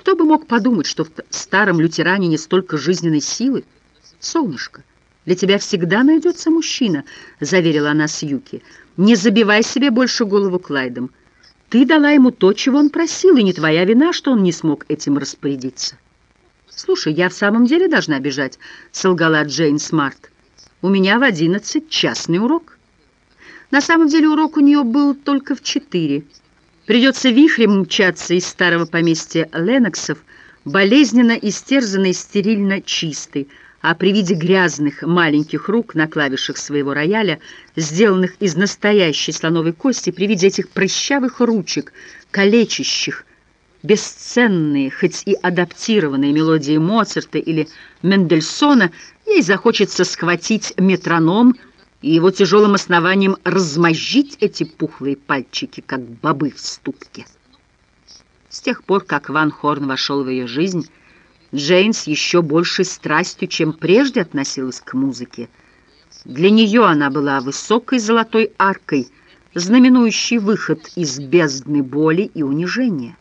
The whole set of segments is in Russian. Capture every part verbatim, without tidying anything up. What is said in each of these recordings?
Кто бы мог подумать, что в старом лютеранине столько жизненной силы? Солнышко, для тебя всегда найдется мужчина, заверила она Сьюки. Не забивай себе больше голову Клайдом. Ты дала ему то, чего он просил, и не твоя вина, что он не смог этим распорядиться. Слушай, я в самом деле должна бежать, солгала Джейн Смарт. У меня в одиннадцать частный урок. На самом деле урок у нее был только в четыре. Придется вихрем мчаться из старого поместья Ленноксов, болезненно истерзанной, стерильно чистой, а при виде грязных маленьких рук на клавишах своего рояля, сделанных из настоящей слоновой кости, при виде этих прыщавых ручек, калечащих, бесценные, хоть и адаптированные мелодии Моцарта или Мендельсона, ей захочется схватить метроном и его тяжелым основанием размозжить эти пухлые пальчики, как бобы в ступке. С тех пор, как Ван Хорн вошел в ее жизнь, Джейн с еще большей страстью, чем прежде, относилась к музыке. Для нее она была высокой золотой аркой, знаменующей выход из бездны боли и унижения.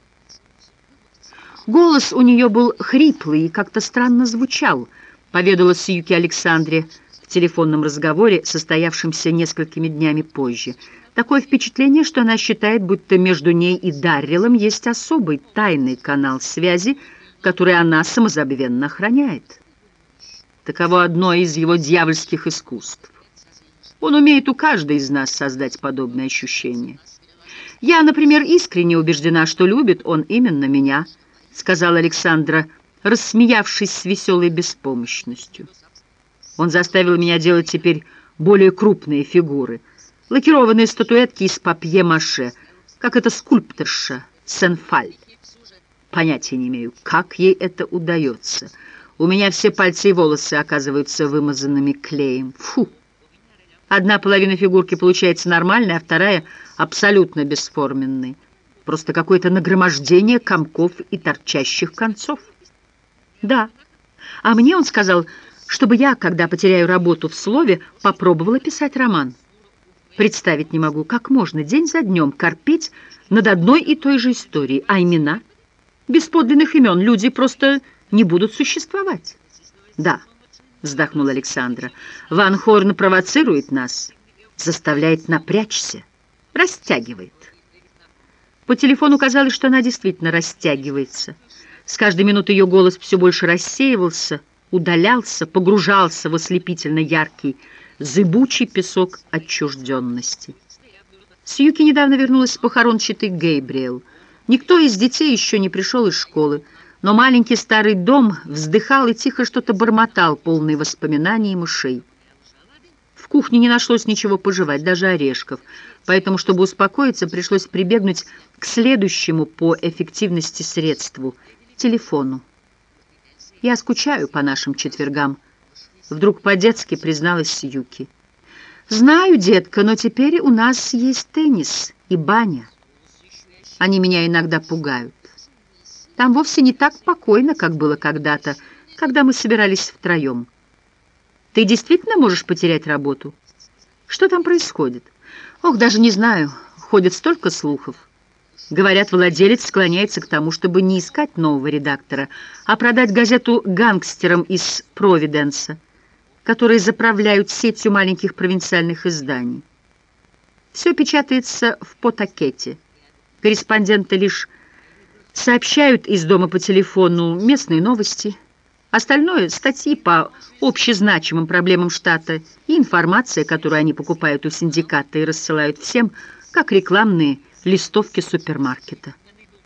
Голос у нее был хриплый и как-то странно звучал, поведала Сьюки Александре в телефонном разговоре, состоявшемся несколькими днями позже. Такое впечатление, что она считает, будто между ней и Дарреллом есть особый тайный канал связи, который она самозабвенно охраняет. Таково одно из его дьявольских искусств. Он умеет у каждой из нас создать подобное ощущение. Я, например, искренне убеждена, что любит он именно меня, сказала Александра, рассмеявшись с веселой беспомощностью. Он заставил меня делать теперь более крупные фигуры, лакированные статуэтки из папье-маше, как эта скульпторша Сен-Фаль. Понятия не имею, как ей это удается. У меня все пальцы и волосы оказываются вымазанными клеем. Фу! Одна половина фигурки получается нормальной, а вторая абсолютно бесформенной. Просто какое-то нагромождение комков и торчащих концов. Да. А мне он сказал, чтобы я, когда потеряю работу в слове, попробовала писать роман. Представить не могу, как можно день за днем корпеть над одной и той же историей, а имена? Без подлинных имен люди просто не будут существовать. Да, вздохнула Александра, Ван Хорн провоцирует нас, заставляет напрячься, растягивает. По телефону казалось, что она действительно растягивается. С каждой минутой ее голос все больше рассеивался, удалялся, погружался в ослепительно яркий, зыбучий песок отчужденности. Сьюки недавно вернулась с похорон четы Гейбриэл. Никто из детей еще не пришел из школы, но маленький старый дом вздыхал и тихо что-то бормотал, полный воспоминаний и мышей. В кухне не нашлось ничего пожевать, даже орешков, поэтому, чтобы успокоиться, пришлось прибегнуть к следующему по эффективности средству — телефону. «Я скучаю по нашим четвергам», — вдруг по-детски призналась Сьюки. «Знаю, детка, но теперь у нас есть теннис и баня. Они меня иногда пугают. Там вовсе не так покойно, как было когда-то, когда мы собирались втроем. Ты действительно можешь потерять работу? Что там происходит? Ох, даже не знаю, ходит столько слухов. Говорят, владелец склоняется к тому, чтобы не искать нового редактора, а продать газету гангстерам из Провиденса, которые заправляют сетью маленьких провинциальных изданий. Все печатается в Потакете. Корреспонденты лишь сообщают из дома по телефону местные новости. Остальное — статьи по общезначимым проблемам штата и информация, которую они покупают у синдиката и рассылают всем, как рекламные листовки супермаркета.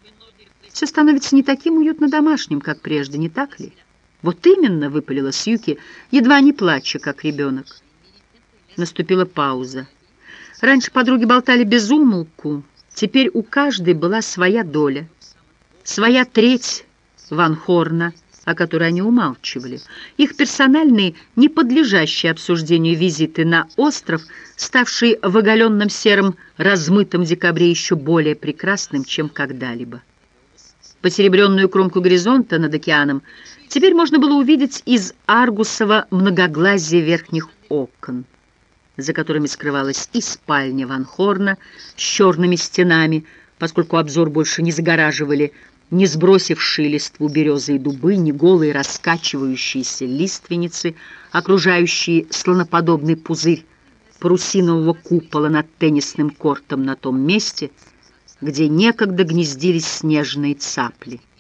Все становится не таким уютно домашним, как прежде, не так ли? Вот именно, выпалила Сьюки, едва не плача, как ребенок. Наступила пауза. Раньше подруги болтали без умолку, теперь у каждой была своя доля, своя треть Ван Хорна, о которой они умалчивали. Их персональные, не подлежащие обсуждению визиты на остров, ставший в оголенном сером размытом декабре еще более прекрасным, чем когда-либо. Посеребренную кромку горизонта над океаном теперь можно было увидеть из аргусова многоглазия верхних окон, за которыми скрывалась и спальня Ван Хорна с черными стенами, поскольку обзор больше не загораживали не сбросившие листву березы и дубы, ни голые раскачивающиеся лиственницы, окружающие слоноподобный пузырь парусинового купола над теннисным кортом на том месте, где некогда гнездились снежные цапли.